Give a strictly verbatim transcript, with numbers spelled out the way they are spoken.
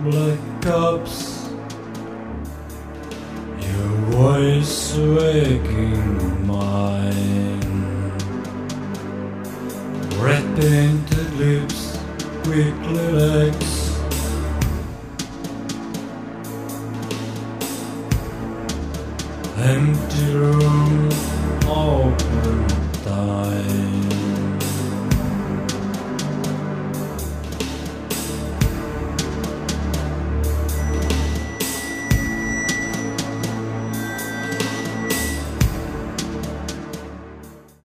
black cups, your voice waking mine, red painted lips quickly legs, empty room, open time.